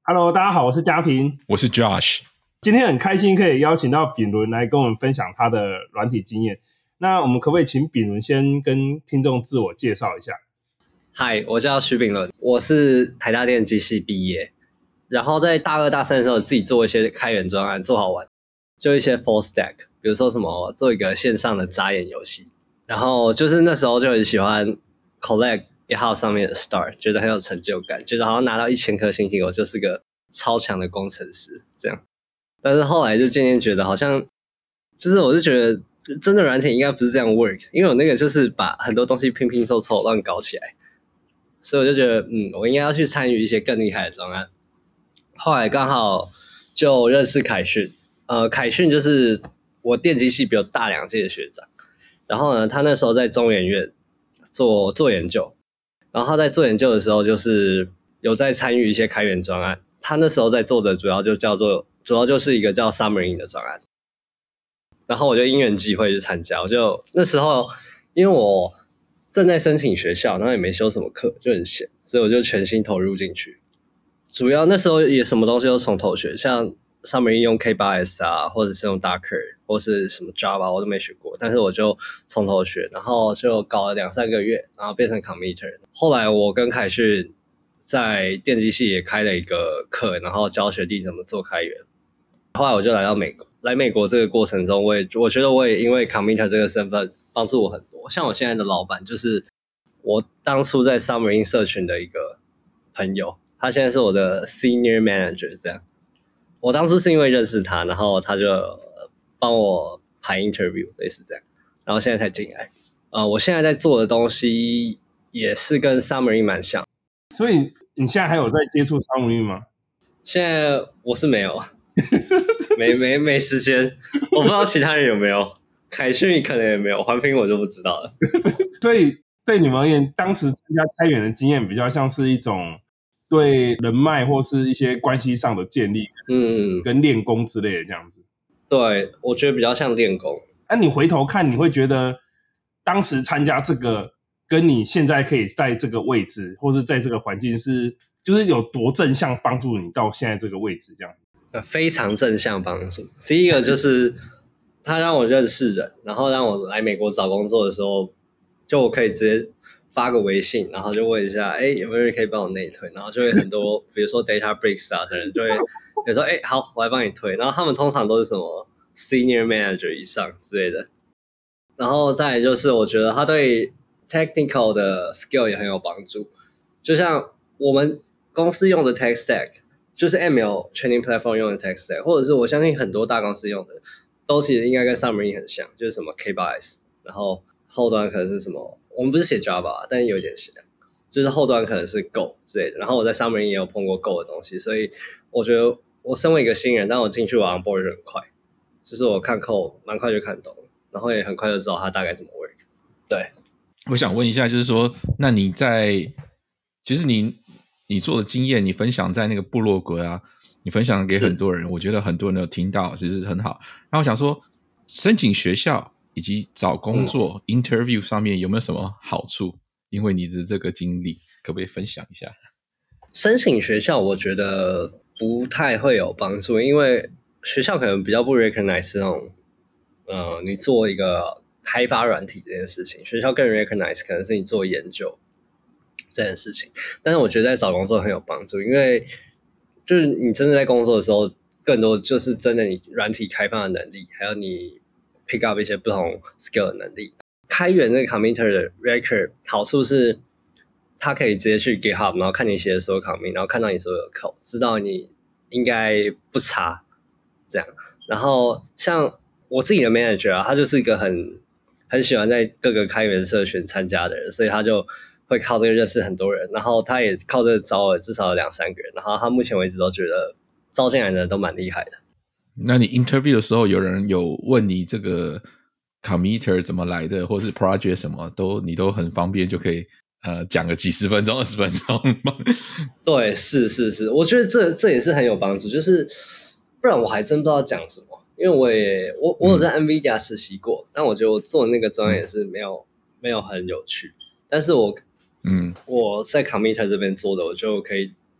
Hello，大家好，我是嘉平， 我是 Josh。 今天很开心可以邀请到秉伦来跟我们分享他的软体经验。那我们可不可以请秉伦先跟听众自我介绍一下？ 嗨，我叫徐秉伦，我是台大电机系毕业，然后在大二大三的时候自己做一些开源专案，做好玩，就一些 full stack， 比如说什么做一个线上的眨眼游戏，然后就是那时候就很喜欢 collect GitHub 上面的 star， 觉得很有成就感，觉得好像拿到1000颗星星，我就是个超强的工程师这样。但是后来就渐渐觉得好像，就是我就觉得真的软体应该不是这样 work， 因为我那个就是把很多东西拼拼凑凑乱搞起来。所以我就觉得，我应该要去参与一些更厉害的专案。后来刚好就认识凯讯，凯讯就是我电机系比我大2届的学长。然后呢，他那时候在中研院做研究，然后他在做研究的时候，就是有在参与一些开源专案。他那时候在做的主要就是一个叫 Submarine 的专案。然后我就因缘际会去参加，那时候因为我正在申请学校，然后也没修什么课，就很闲，所以我就全心投入进去。主要那时候也什么东西都从头学，像上面用 K8s 啊，或者是用 Docker 或是什么 Java 我都没学过，但是我就从头学，然后就搞了2-3个月，然后变成 committer。后来我跟凯讯在电机系也开了一个课，然后教学弟怎么做开源。后来我就来到美国，来美国这个过程中，我觉得我也因为 committer 这个身份帮助我很多。像我现在的老板就是我当初在 Submarine 社群的一个朋友，他现在是我的 senior manager 这样。我当初是因为认识他，然后他就帮我排 interview 类似这样，然后现在才进来。我现在在做的东西也是跟 Submarine 蛮像。 所以你现在还有在接触 Submarine 吗？ 现在我是没有，没时间，我不知道其他人有没有，凯讯可能也没有，环评我就不知道了。 所以对你们而言，当时参加开源的经验比较像是一种对人脉或是一些关系上的建立，跟练功之类的这样子。 对，我觉得比较像练功。 你回头看，你会觉得当时参加这个，跟你现在可以在这个位置，或是在这个环境就是有多正向帮助你到现在这个位置这样。 非常正向帮助。第一个就是他让我认识人，然后让我来美国找工作的时候，就我可以直接发个微信，然后就问一下，有没有人可以帮我内推，然后就会很多，比如说 Databricks 啊的人就会说，好，我来帮你推，然后他们通常都是什么 Senior Manager 以上之类的。然后再来就是我觉得他对 technical 的 skill 也很有帮助，就像我们公司用的 tech stack， 就是 ML training platform 用的 tech stack， 或者是我相信很多大公司用的都其实应该跟 Submarine 很像，就是什么 K8s， 然后后端可能是什么，我们不是写 Java， 但有点像，就是后端可能是 Go 之类的，然后我在 Submarine 也有碰过 Go 的东西，所以我觉得我身为一个新人，但我进去我 onboard 很快，就是我看 code 蛮快就看懂了，然后也很快就知道它大概怎么 work。 对， 我想问一下，就是说，那你其实你做的经验，你分享在那个部落格啊，你分享给很多人，我觉得很多人都有听到，其实很好。然后我想说，申请学校以及找工作、interview 上面有没有什么好处？因为你的这个经历，可不可以分享一下？ 申请学校我觉得不太会有帮助，因为学校可能比较不 recognize 这种你做一个开发软体这件事情，学校更 recognize 可能是你做研究这件事情。但是我觉得在找工作很有帮助，因为就是你真的在工作的时候，更多就是真的你软体开发的能力，还有你 pick up 一些不同 skill 的能力。开源那个 committer 的 record 好处是他可以直接去 GitHub， 然后看你写的所有 commit， 然后看到你所有的 code， 知道你应该不差这样。然后像我自己的 manager 啊，他就是一个很喜欢在各个开源社群参加的人，所以他就会靠这个认识很多人，然后他也靠这个招了至少有2-3个人，然后他目前为止都觉得招进来的人都蛮厉害的。 那你 interview 的时候，有人有问你这个 committer 怎么来的，或是 project 什么，你都很方便就可以讲个几十分钟、20分钟吗？ 对，是，我觉得这也是很有帮助，就是不然我还真不知道讲什么。因为我有在 NVIDIA 实习过，但我觉得我做的那个专业也是没有很有趣。但是我在 committer 这边做的，我就可以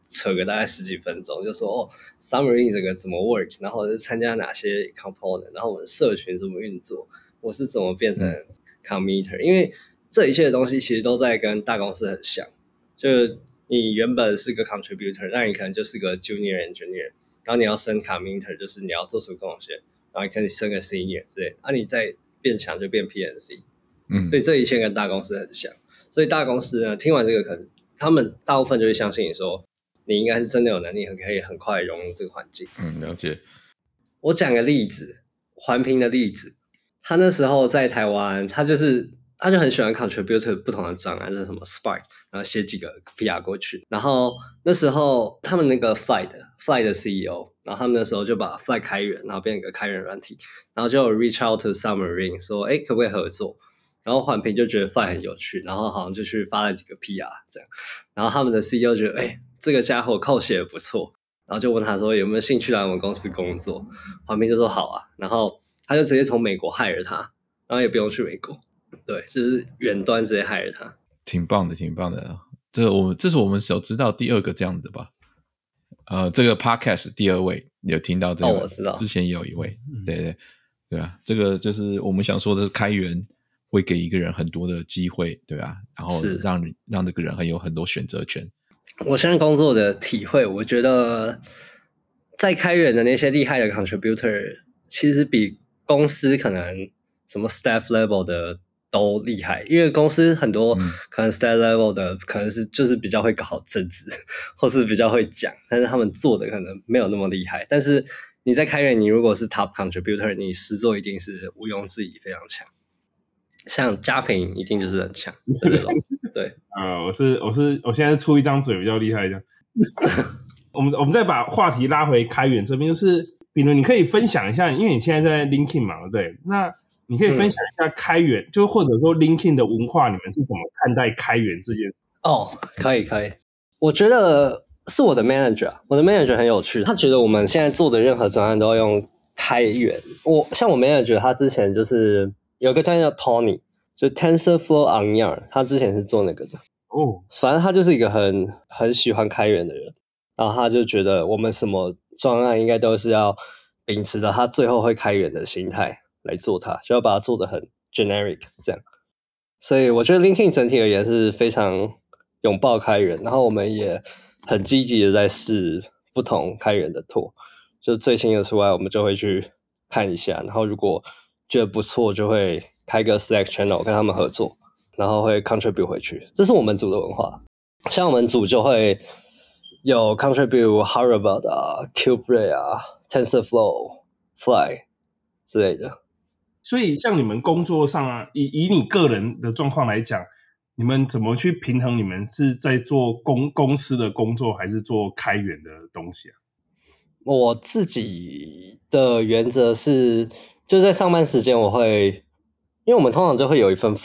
扯个大概10几分钟，就说Xamarin 这个怎么 work， 然后是参加哪些 component， 然后我们社群怎么运作，我是怎么变成 committer，因为这一切的东西其实都在跟大公司很像，就是你原本是个 contributor， 那你可能就是个 junior engineer， 然后你要升 committer， 就是你要做出贡献，然后你可以升个 senior 之类的，你再变强就变 PNC， 所以这一切跟大公司很像，所以大公司呢听完这个可能他们大部分就会相信你说你应该是真的有能力可以很快融入这个环境。 了解。 我讲个例子，环评的例子，他那时候在台湾，他就很喜欢 contribute 不同的专案，就是什么 Spark， 然后写几个 PR 过去。然后那时候他们那个 Fly 的 CEO， 然后他们那时候就把 Fly 开源，然后变成一个开源软体，然后就 reach out to Xamarin 说，可不可以合作？然后环评就觉得 Fly 很有趣，然后好像就去发了几个 PR 这样。然后他们的 CEO 觉得，这个家伙code写得不错，然后就问他说有没有兴趣来我们公司工作。环评就说好啊，然后他就直接从美国 hire 他，然后也不用去美国，对，就是远端直接 hire 他。 挺棒的，挺棒的。这是我们所知道第2个这样的吧？这个 podcast 第2位有听到这个？ 我知道， 之前也有一位，对啊，这个就是我们想说的是开源会给一个人很多的机会，对啊，然后让这个人有很多选择权。 我现在工作的体会，我觉得在开源的那些厉害的 contributor， 其实比公司可能什么 staff level 的都厉害，因为公司很多可能 staff level 的可能是就是比较会搞政治，或是比较会讲，但是他们做的可能没有那么厉害。但是你在开源，你如果是 top contributor， 你实作一定是毋庸置疑非常强。像嘉平一定就是很强的这种，对。 我现在出一张嘴比较厉害的。我们再把话题拉回开源这边，就是秉伦，你可以分享一下，因为你现在在 LinkedIn 嘛，对，那你可以分享一下开源，就或者说 LinkedIn 的文化，你们是怎么看待开源这件事？ 可以，我觉得是我的 manager， 我的 manager 很有趣，他觉得我们现在做的任何专案都要用开源。像我 manager 他之前就是有个专案叫 Tony， 就 TensorFlow on Yarn， 他之前是做那个的。反正他就是一个很喜欢开源的人，然后他就觉得我们什么专案应该都是要秉持着他最后会开源的心态来做它，就要把它做得很 generic 这样。所以我觉得 LinkedIn 整体而言是非常拥抱开源，然后我们也很积极的在试不同开源的tool，就最新的出来我们就会去看一下，然后如果觉得不错就会开个 Slack channel 跟他们合作，然后会 contribute 回去，这是我们组的文化。像我们组就会有 contribute Harvard 啊 Kubernetes 啊 TensorFlow Fly 之类的。 所以像你们工作上啊，以你个人的状况来讲，你们怎么去平衡你们是在做公司的工作还是做开源的东西啊？ 我自己的原则是就在上班时间我会，因为我们通常就会有一份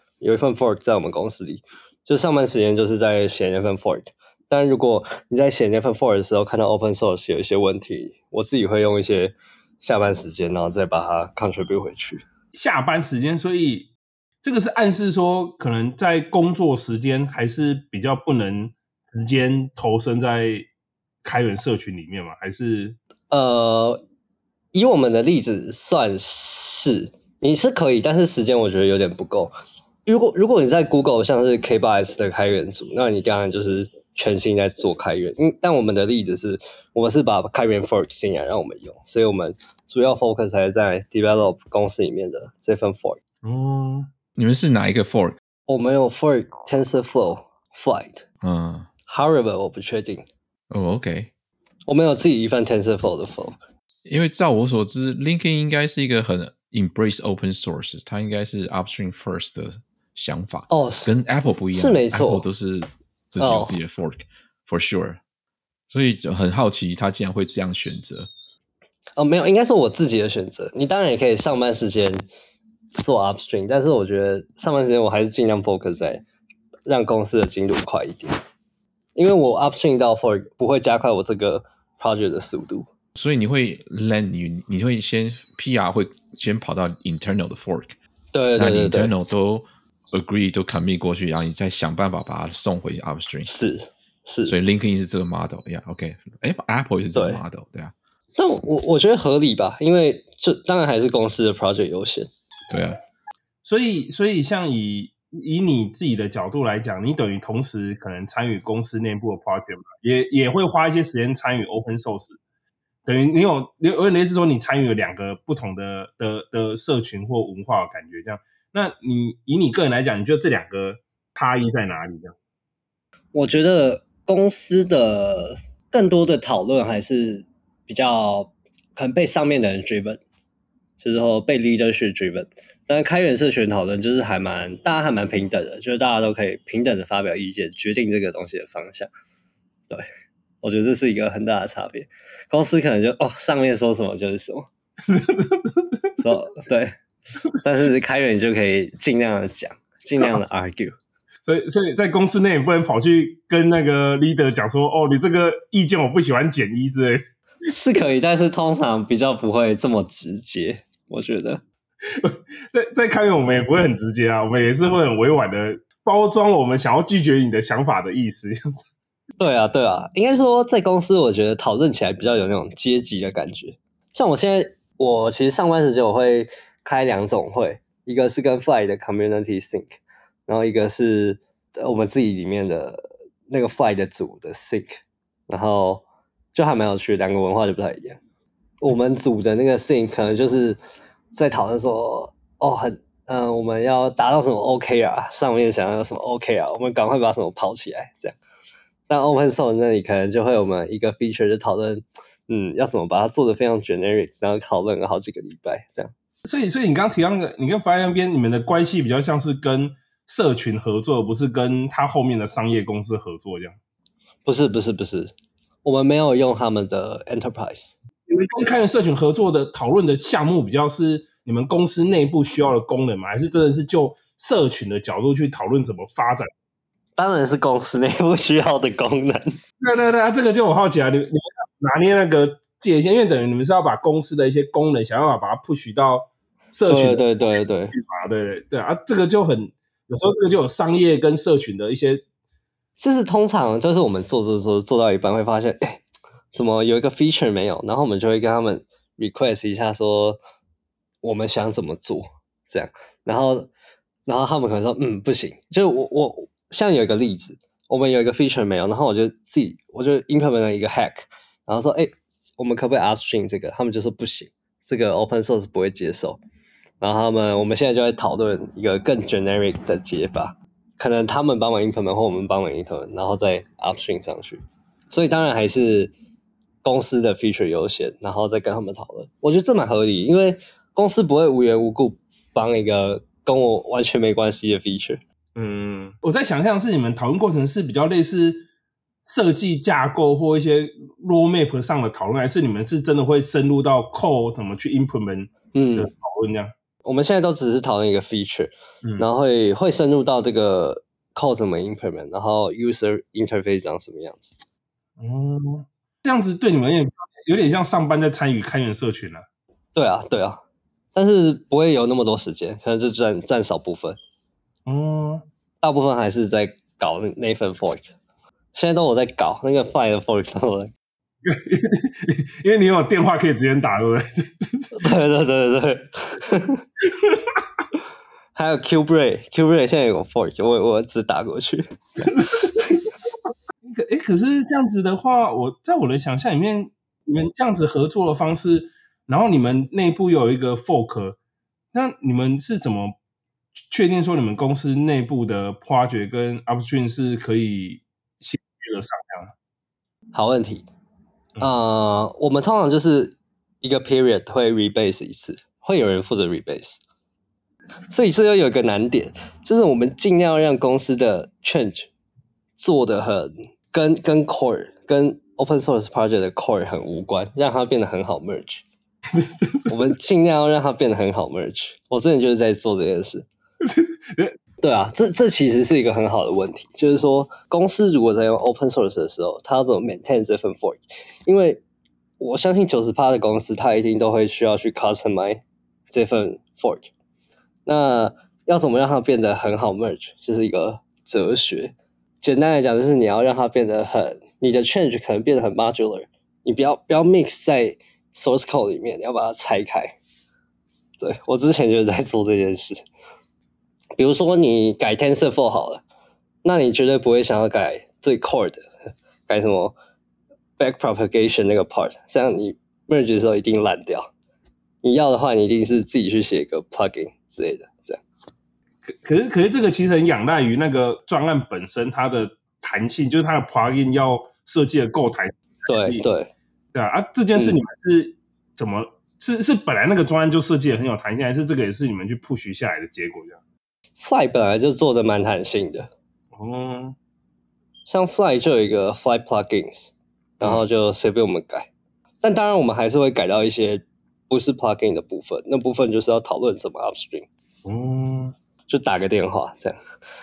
fork 在我们公司里，就上班时间就是在写那份 fork， 但如果你在写那份 fork 的时候看到 open source 有一些问题，我自己会用一些下班时间然后再把它 contribute 回去。 下班时间，所以这个是暗示说可能在工作时间还是比较不能直接投身在开源社群里面吗？还是以我们的例子算是你是可以，但是时间我觉得有点不够。如果你在 Google 像是 K8s 的开源组，那你当然就是全心在做开源。但我们的例子是我们是把开源 fork 进来让我们用，所以我们主要 focus 还是在 develop 公司里面的这份 fork。 你们是哪一个 fork？ 我们有 fork TensorFlow Flight，Harvard 我不确定。 OK。 我们有自己一份 TensorFlow 的 fork。 因为照我所知 LinkedIn 应该是一个很 embrace open source， 它应该是 upstream first 的想法。跟 Apple 不一样， 是没错， Apple 都是自己有自己的 fork， for sure。所以就很好奇他竟然会这样选择。 没有，应该是我自己的选择。你当然也可以上班时间做 upstream， 但是我觉得上班时间我还是尽量 focus 在让公司的进度快一点，因为我 upstream 到 fork 不会加快我这个 project 的速度。 所以你会 land 你会先 PR 会先跑到 internal 的 fork， 对， 那你 internal 都 agree 都 commit 过去，然后你再想办法把它送回 upstream。 是， 是， 所以 LinkedIn 是这个 model，OK， Apple 也是这个 model， 对啊。 但我觉得合理吧，因为就当然还是公司的 project 优先。 对啊， 所以像以你自己的角度来讲，你等于同时可能参与公司内部的 project 嘛，也会花一些时间参与 open source， 等于你有点类似说你参与了2个不同的社群或文化的感觉这样。那以你个人来讲，你觉得这2个差异在哪里这样？ 我觉得公司的更多的讨论还是比较可能被上面的人 driven， 就是说被 leadership driven。但是开源社群讨论就是大家还蛮平等的，就是大家都可以平等的发表意见，决定这个东西的方向。对，我觉得这是一个很大的差别。公司可能就上面说什么就是什么，对。但是开源就可以尽量的讲，尽量的 argue。 所以在公司内也不能跑去跟那个 leader 讲说，你这个意见我不喜欢减1之类的。 是可以，但是通常比较不会这么直接，我觉得。 在开源我们也不会很直接啊，我们也是会很委婉的包装我们想要拒绝你的想法的意思。 对啊，应该说在公司我觉得讨论起来比较有那种阶级的感觉。像我其实上班时间我会开2种会，一个是跟 Fly 的 Community Sync， 然后一个是我们自己里面的那个 Fly 的组的 Sync， 然后就还蛮有趣的，2个文化就不太一样。我们组的那个 Sync 可能就是在讨论说，我们要达到什么 OKR， 上面想要什么 OKR， 我们赶快把什么跑起来这样。但 Open Source 那里可能就会我们一个 feature 就讨论，要怎么把它做得非常 generic， 然后讨论了好几个礼拜这样。 所以你刚刚提到那个，你跟 Fly 那边你们的关系比较像是跟社群合作，不是跟他后面的商业公司合作这样？ 不是，我们没有用他们的 enterprise。 你们跟开源社群合作的讨论的项目比较是你们公司内部需要的功能吗？还是真的是就社群的角度去讨论怎么发展？ 当然是公司内部需要的功能。 对，这个就我好奇啊，你们拿捏那个界限，因为等于你们是要把公司的一些功能想办法把它 push 到社群。 对啊，这个就很有时候这个就有商业跟社群的一些， 就是通常就是我们做到一半会发现，怎么有一个 feature 没有，然后我们就会跟他们 request 一下说我们想怎么做这样，然后他们可能说不行，就我像有一个例子，我们有一个 feature 没有，然后我就 implement 了一个 hack， 然后说我们可不可以 upstream 这个，他们就说不行，这个 open source 不会接受，然后我们现在就在讨论一个更 generic 的解法，可能他们帮忙 implement 或我们帮忙 implement， 然后再 upstream 上去，所以当然还是公司的 feature 优先，然后再跟他们讨论。我觉得这蛮合理，因为公司不会无缘无故帮一个跟我完全没关系的 feature。 我在想象是你们讨论过程是比较类似设计架构或一些 roadmap 上的讨论，还是你们是真的会深入到 code 怎么去 implement 的讨论这样？ 我们现在都只是讨论一个 feature，然后会深入到这个 code 怎么 implement， 然后 user interface 长什么样子。 这样子对你们有点像上班在参与开源社群了。 对啊，但是不会有那么多时间，可能就占少部分。大部分还是在搞那份 fork， 现在都我在搞那个 file fork 都在。 因为你有电话可以直接打，对不对？ 对。还有 Qbrate 现在有个 fork， 我只打过去。 可是这样子的话，在我的想象里面，你们这样子合作的方式，然后你们内部有一个 fork， 那你们是怎么确定说你们公司内部的 project 跟 upstream 是可以衔接得上这样？ 好问题。我们通常就是一个 period 会 rebase 一次，会有人负责 rebase， 所以这又有一个难点，就是我们尽量让公司的 change 做得很跟 core 跟 open source project 的 core 很无关，让它变得很好 merge。我们尽量让它变得很好 merge。我之前就是在做这件事。对啊，这其实是一个很好的问题，就是说公司如果在用 open source 的时候，它要怎么 maintain 这份 fork？ 因为我相信 90% 的公司它一定都会需要去 customize 这份 fork。那要怎么让它变得很好 merge， 就是一个哲学。 简单来讲，就是你要让它变得你的 change 可能变得很 modular， 你不要 mix 在 source code 里面，你要把它拆开。对，我之前就是在做这件事。比如说你改 TensorFlow 好了，那你绝对不会想要改最 core 的，改什么 backpropagation 那个 part， 这样你 merge 的时候一定烂掉。你要的话，你一定是自己去写一个 plugin 之类的，这样。 可是这个其实很仰赖于那个专案本身它的弹性，就是它的 plugin 要设计的够弹性。对啊，这件事你们是怎么？是本来那个专案就设计的很有弹性，还是这个也是你们去 push 下来的结果？这样 Fly 本来就做的蛮弹性的，像 Fly 就有一个 Fly plugins， 然后就随便我们改，但当然我们还是会改到一些不是 plugin 的部分，那部分就是要讨论什么 upstream，就打个电话这样。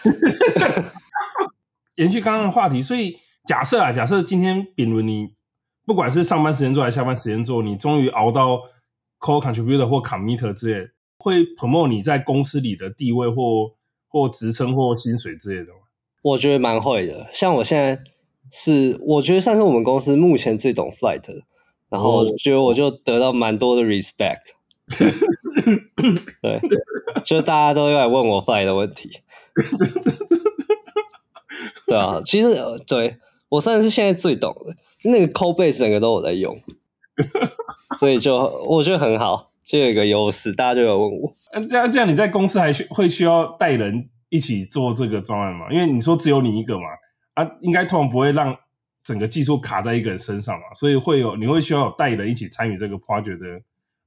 延续刚刚的话题，所以假设今天秉伦你不管是上班时间做还是下班时间做，你终于熬到 core contributor 或 committer 之类的，会 promote 你在公司里的地位或职称或薪水之类的吗？ 我觉得蛮会的，像我现在我觉得算是我们公司目前最懂 Flight 的，然后觉得我就得到蛮多的 respect。对，就大家都来问我 Flight 的问题。对啊，其实对我算是现在最懂的，那个 code base 整个都有在用，所以我觉得很好，就有一个优势，大家就有问我。 这样你在公司还会需要带人一起做这个专案吗？因为你说只有你一个嘛，应该通常不会让整个技术卡在一个人身上嘛，所以你会需要有带人一起参与这个 project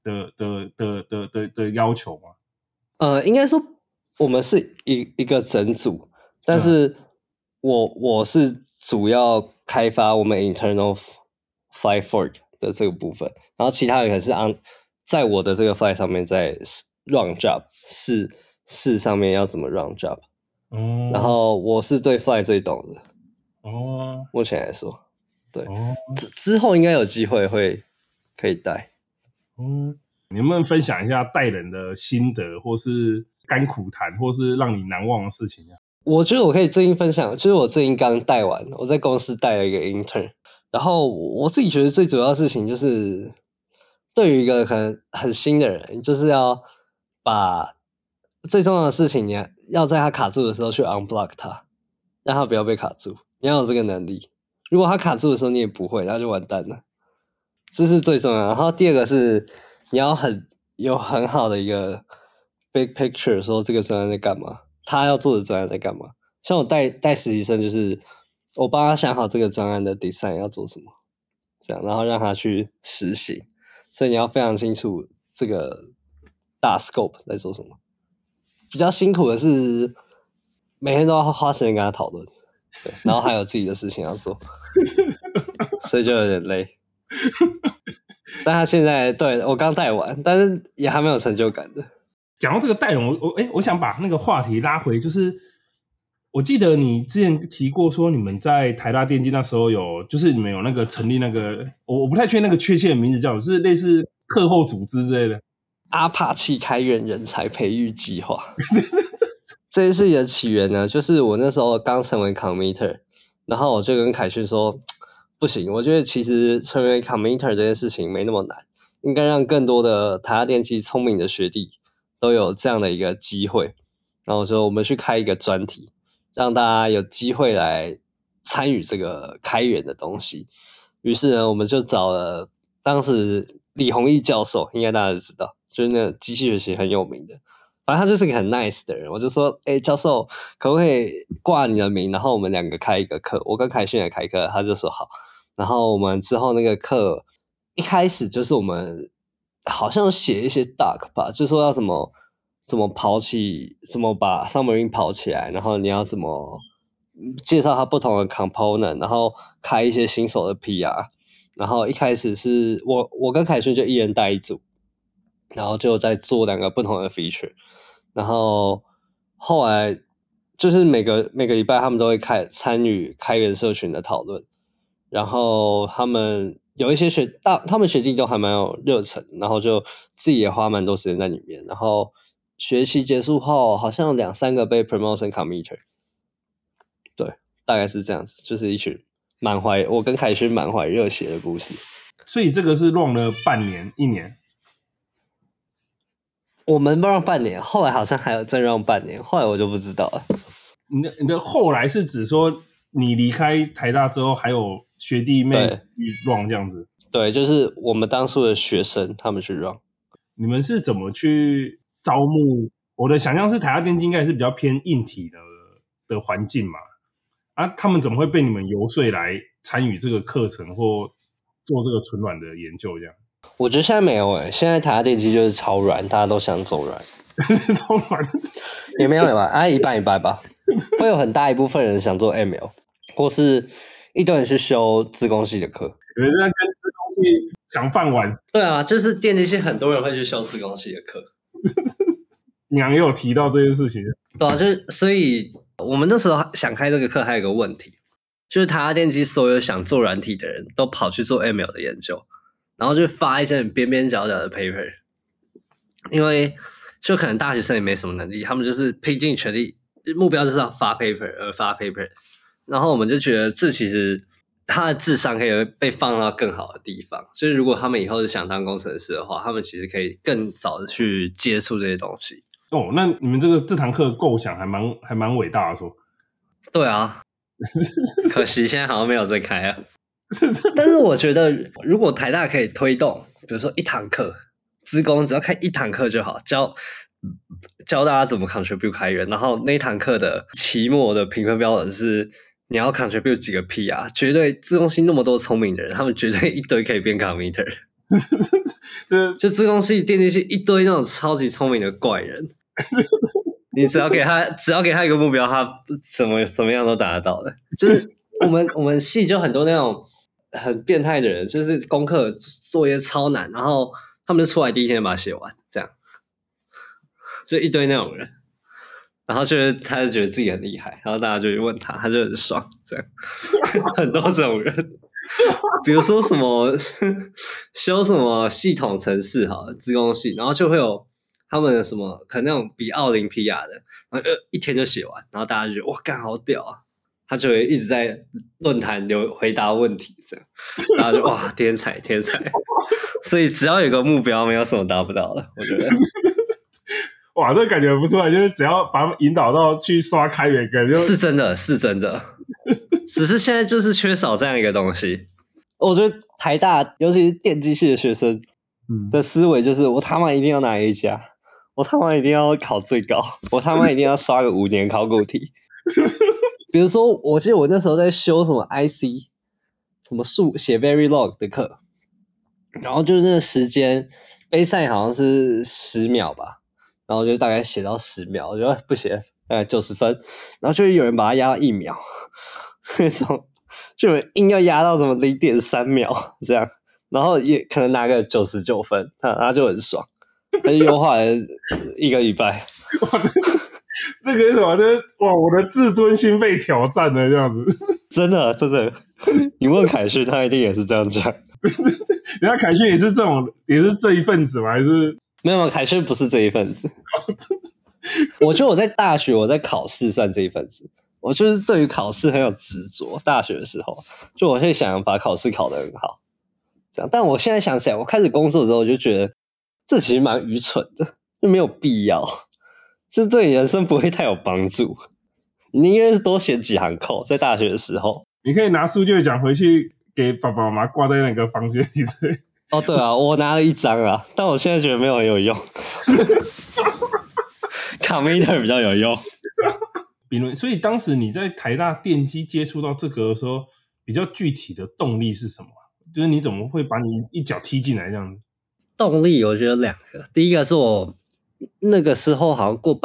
的要求吗？ 应该说我们是一个整组，但是我是主要开发我们 internal fly fork 的这个部分，然后其他人可是在我的这个 fly 上面在 run job， 试上面要怎么 run job，然后我是对 fly 最懂的，目前来说，对，之后应该有机会可以带。 你能不能分享一下带人的心得，或是甘苦谈，或是让你难忘的事情？ 我觉得我可以最近分享，就是我最近刚带完，我在公司带了一个 intern， 然后我自己觉得最主要的事情就是，对于一个可能很新的人，就是要把最重要的事情，你要在他卡住的时候去 unblock 他，让他不要被卡住，你要有这个能力。如果他卡住的时候你也不会，那就完蛋了。这是最重要的。然后第二个是你要有很好的一个 big picture， 说这个专案在干嘛，他要做的专案在干嘛。像我带实习生，就是我帮他想好这个专案的 design 要做什么，这样，然后让他去实行。所以你要非常清楚这个大 scope 在做什么。比较辛苦的是每天都要花时间跟他讨论，对，然后还有自己的事情要做，所以就有点累。但他现在对我刚带完，但是也还没有成就感的。 讲到这个带人，我想把那个话题拉回，就是我记得你之前提过说你们在台大电机那时候就是你们有那个成立那个，我不太确定那个确切的名字叫，是类似课后组织之类的。 阿帕奇开源人才培育计划。这件事情的起源呢，就是我那时候刚成为 committer， 然后我就跟凯勋说，不行，我觉得其实成为 committer 这件事情没那么难，应该让更多的台大电机聪明的学弟都有这样的一个机会。然后我说我们去开一个专题，让大家有机会来参与这个开源的东西。于是呢，我们就找了当时李弘毅教授，应该大家都知道，就是那个机器学习很有名的。反正他就是个很 nice 的人，我就说，教授可不可以挂你的名，然后我们两个开一个课，我跟凯勋也开课，他就说好。然后我们之后那个课一开始就是我们好像写一些 doc 吧，就说要怎么跑起，怎么把 submarine 跑起来，然后你要怎么介绍它不同的 component， 然后开一些新手的 PR。然后一开始是我跟凯勋就一人带一组，然后就在做两个不同的 feature。然后后来就是每个礼拜他们都会参与开源社群的讨论，然后他们有一些他们学弟都还蛮有热忱，然后就自己也花蛮多时间在里面。然后学期结束后，好像有2-3个被 promotion committer， 对， 大概是这样子，就是一群我跟凯勋满怀热血的故事。 所以这个是 run 了半年1年。 我们 run 半年，后来好像还有再 run 半年，后来我就不知道了。 你的后来是指说你离开台大之后，还有学弟妹去 run 这样子？ 对，就是我们当初的学生他们去 run。 你们是怎么去招募？我的想象是台大电机应该是比较偏硬体的环境嘛，啊，他们怎么会被你们游说来参与这个课程或做这个纯软的研究这样？ 我觉得现在没有现在台大电机就是超软，大家都想走软。 超软也没有吧，一半一半吧。会有很大一部分人想做 ML， 或是一堆人去修资工系的课。 有人在跟资工系抢饭碗。 对啊，就是电机系很多人会去修资工系的课。 你也有提到这件事情。 对啊，就是所以我们那时候想开这个课，还有一个问题，就是台大电机所有想做软体的人都跑去做 ML 的研究，然后就发一些很边边角角的 paper， 因为就可能大学生也没什么能力，他们就是拼尽全力，目标就是要发 paper 而发 paper， 然后我们就觉得这其实他的智商可以被放到更好的地方，就是如果他们以后是想当工程师的话，他们其实可以更早的去接触这些东西。 哦，那你们这堂课构想还蛮伟大的说。 对啊，可惜现在好像没有在开啊。但是我觉得如果台大可以推动，比如说一堂课，资工只要开一堂课就好，教大家怎么 contribute 开源，然后那一堂课的期末的评分标准是你要 contribute 几个 PR， 绝对资工系那么多聪明的人，他们绝对一堆可以变 committer。就资工系、电机系一堆那种超级聪明的怪人，你只要给他一个目标，他怎么样都达得到的。就是我们系就很多那种很变态的人，就是功课作业超难，然后他们就出来第一天把它写完，这样就一堆那种人，然后他就觉得自己很厉害，然后大家就去问他，他就很爽，这样很多这种人。比如说什么修什么系统程式好了，资工系，然后就会有他们的什么可能那种比奥林匹亚的，然后一天就写完，然后大家就觉得哇干好屌啊，他就会一直在论坛回答问题，这样大家就哇天才。所以只要有个目标，没有什么达不到的，我觉得。 哇，这个感觉不错，就是只要把他们引导到去刷开源，感觉是真的。只是现在就是缺少这样一个东西。我觉得台大尤其是电机系的学生的思维就是我他妈一定要拿 A 加，我他妈一定要考最高，我他妈一定要刷个5年考古题。比如说我记得我那时候在修什么 IC 什么写 Verilog 的课，然后就是那个时间baseline好像是10秒吧，然后就大概写到10秒，我就不写大概90分，然后就有人把它压到1秒，那种就有人硬要压到什么 0.3 秒这样，然后也可能拿个99分，他就很爽，他就优化了1个礼拜。 这个是什么？这哇，我的自尊心被挑战了，这样子。 真的，你问凯勋，他一定也是这样讲。 人家凯勋也是这一份子吗？还是没有？凯勋不是这一份子。我觉得我在大学，我在考试算这一份子。我就是对于考试很有执着。大学的时候，就我会想把考试考得很好，这样。但我现在想起来，我开始工作之后，我就觉得这其实蛮愚蠢的，就没有必要，就是对你人生不会太有帮助。你应该是多写几行扣，在大学的时候， 你可以拿书卷奖回去给爸爸妈妈挂在那个房间里。 哦，对啊，我拿了1张啊，但我现在觉得没有很有用。Committer 比较有用。 比如，所以当时你在台大电机接触到这个的时候，比较具体的动力是什么？就是你怎么会把你一脚踢进来这样子？ 动力我觉得2个，第一个是我那个时候好像过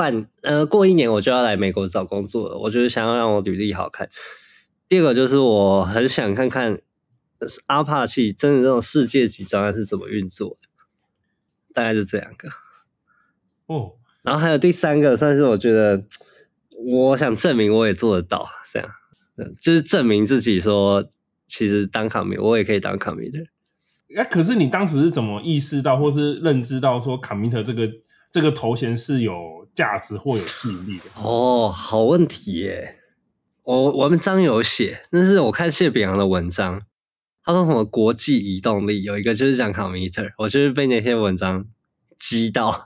1年我就要来美国找工作了，我就是想要让我履历好看。第二个就是我很想看看阿帕奇真的这种世界级专案是怎么运作的，大概就这2个。 哦， 然后还有第3个，算是我觉得我想证明我也做得到，这样就是证明自己说，其实当 committer 我也可以当 committer。 可是你当时是怎么意识到或是认知到说 committer 这个头衔是有价值或有吸引力的？ 哦，好问题耶！ 我文章有写，但是我看谢炳阳的文章，他说什么国际移动力，有一个就是讲 commuter， 我就是被那篇文章激到。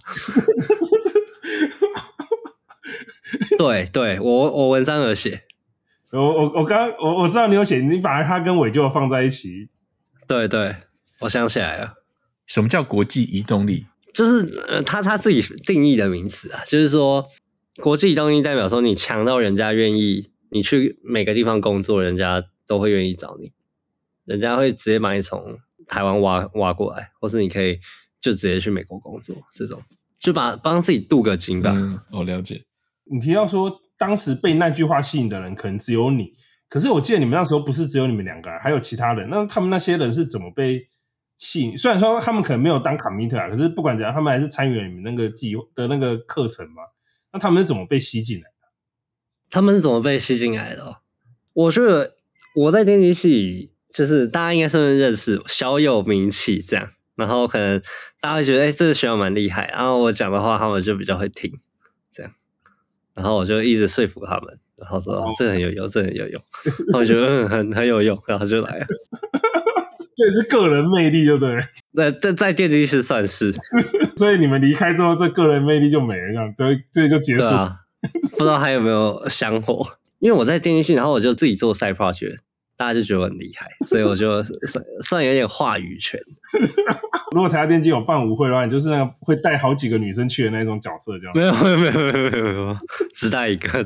对，我文章有写。 我知道你有写，你把它跟伪旧放在一起。 对，我想起来了。 什么叫国际移动力？ 就是他自己定义的名词啊，就是说国际移动力代表说你强到人家愿意，你去每个地方工作，人家都会愿意找你，人家会直接把你从台湾挖过来，或是你可以就直接去美国工作，这种就帮自己镀个金吧。 我了解。 你提到说当时被那句话吸引的人可能只有你，可是我记得你们那时候不是只有你们两个，还有其他人，那他们那些人是怎么被吸引？虽然说他们可能没有当 committer 啊，可是不管怎样，他们还是参与了你们那个的那个课程嘛。那他们是怎么被吸进来的？ 他们是怎么被吸进来的？我觉得我在电机系，就是大家应该是认识，小有名气这样，然后可能大家会觉得，这个学校蛮厉害，然后我讲的话他们就比较会听，这样，然后我就一直说服他们，然后说这很有用，这很有用，他们觉得很有用，然后就来了。 这也是个人魅力，对不对？ 在电机系算是。 所以你们离开之后，这个人魅力就没了，这样，这就结束。 对啊，不知道还有没有香火？因为我在电机系，然后我就自己做 side project， 大家就觉得我很厉害，所以我就算有点话语权。 如果台大电机有办舞会的话，你就是那个会带好几个女生去的那种角色，这样。 没有，只带一个。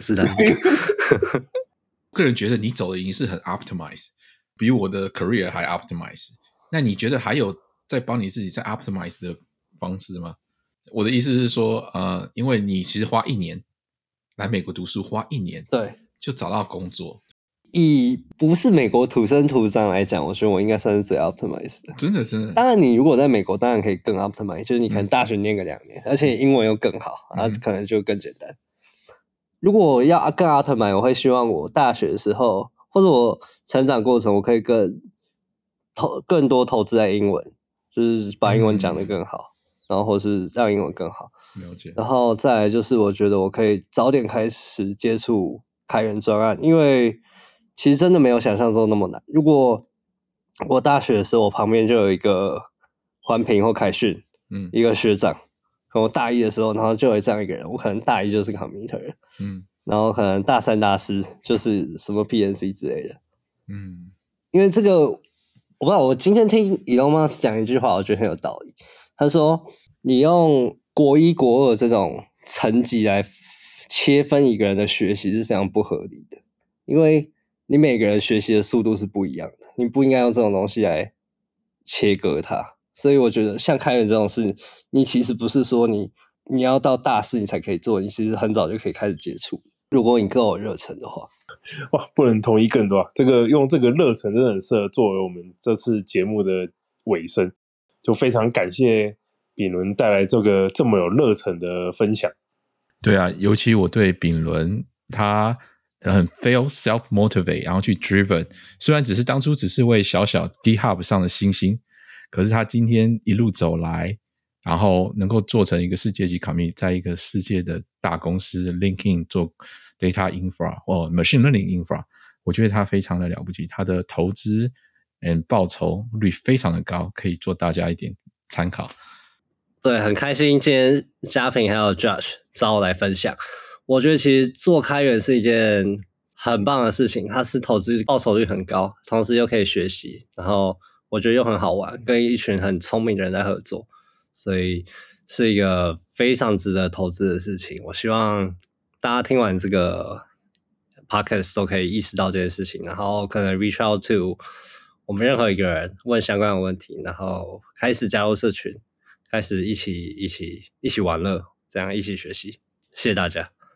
个人觉得你走的已经是很 optimize， 比我的 career 还 optimize。那你觉得还有在帮你自己在 optimize 的方式吗？我的意思是说，因为你其实花1年来美国读书，花1年对就找到工作。 以不是美国土生土长来讲，我觉得我应该算是最 optimize 的。 真的。 当然，你如果在美国，当然可以更 optimize，就是你可能大学念个2年，而且英文又更好，可能就更简单。如果要更 optimize， 我会希望我大学的时候，或者我成长过程，我可以更多投资在英文，就是把英文讲得更好，然后或是让英文更好。 了解。 然后再来就是我觉得我可以早点开始接触开源专案，因为其实真的没有想象中那么难。如果我大学的时候，我旁边就有一个环评或凯讯，一个学长，我大一的时候，然后就有这样一个人，我可能大一就是 committer，然后可能大3大4就是什么 PNC 之类的，因为这个我不知道，我今天听 Elon Musk 讲一句话，我觉得很有道理。他说，你用国1、国2这种成绩来切分一个人的学习是非常不合理的，因为你每个人学习的速度是不一样的，你不应该用这种东西来切割它。所以我觉得像开源这种事，你其实不是说你要到大4你才可以做，你其实很早就可以开始接触，如果你够有热忱的话。 哇，不能同意更多啊！用这个热忱真的很适合作为我们这次节目的尾声，就非常感谢炳伦带来这么有热忱的分享。 对啊，尤其我对炳伦他很 feel self motivate， 然后去 driven， 虽然当初只是为小小 GitHub 上的星星，可是他今天一路走来，然后能够做成一个世界级 commit， 在一个世界的大公司 LinkedIn 做 data infra 或 machine learning infra， 我觉得他非常的了不起，他的投资报酬率非常的高，可以做大家一点参考。 对，很开心今天嘉平还有 Josh 找我来分享。我觉得其实做开源是一件很棒的事情，它是投资报酬率很高，同时又可以学习，然后我觉得又很好玩，跟一群很聪明的人在合作，所以是一个非常值得投资的事情。我希望大家听完这个 podcast 都可以意识到这件事情，然后可能 reach out to 我们任何一个人问相关的问题，然后开始加入社群，开始一起玩乐，这样一起学习。谢谢大家。